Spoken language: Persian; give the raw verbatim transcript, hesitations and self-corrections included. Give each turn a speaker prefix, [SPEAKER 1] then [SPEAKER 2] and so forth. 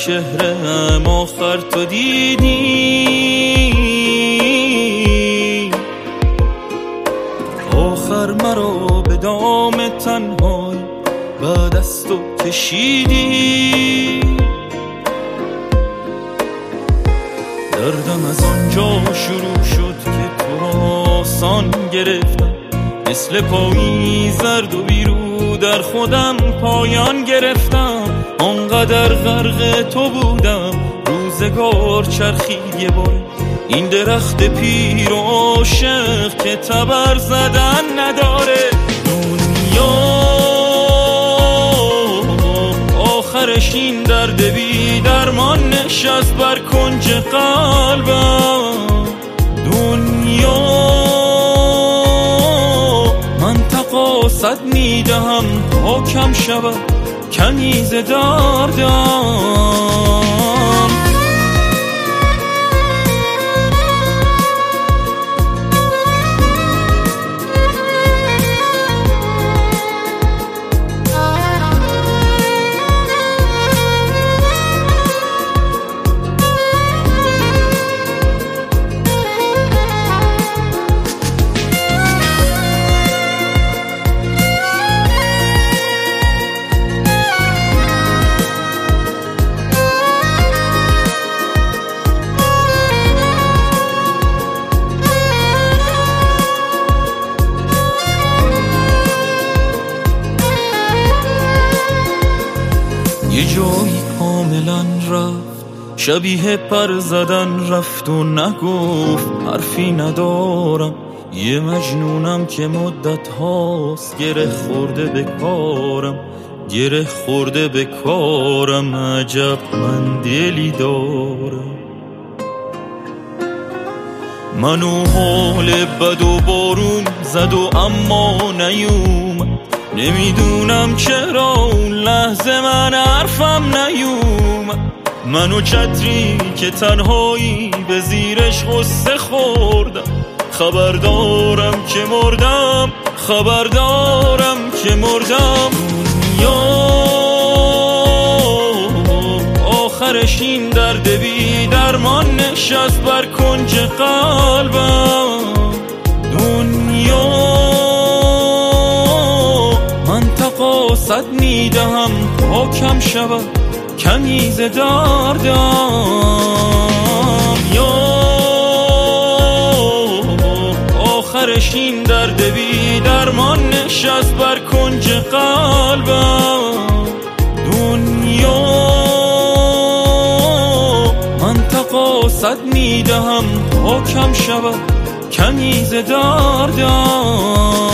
[SPEAKER 1] چهره‌ام آخر تو دیدی، آخر مرا به دام تنهایی بعد از تو کشیدی. دردم از آنجا شروع شد که تو را آسان گرفتم، مثل پایی زرد و بیرو در خودم پایان گرفتم. آنقدر غرق تو بودم روزگار چرخید یه بار، این درخت پیر و عاشق که تبر زدن نداره. دنیا آخرش این درد بی درمان نشست بر کنج قلبم. دنیا من تقاصد میدهم تا کم شود کنیز دردم. یه جایی کاملا رفت، شبیه پر زدن رفت و نگفت حرفی ندارم. یه مجنونم که مدت هاست گره خورده به کارم، گره خورده به کارم. عجب من دلی دارم، منو حال بد و بارون زد و اما نیومد. نمیدونم چرا اون لحظه من حرفم نیومد. منو چتری که تنهایی به زیرش غصه خوردم. خبردارم که مردم، خبردارم که مردم. دنیا آخرش این درد بی درمان نشست بر کنج قلبم. دنیا تقاصد میدهم تا کم شود کنیز دردم. یا آخرش این درد بی درمان نشست بر کنج قلبم. دنیا من تقاصد میدهم تا کم شود کنیز دردم.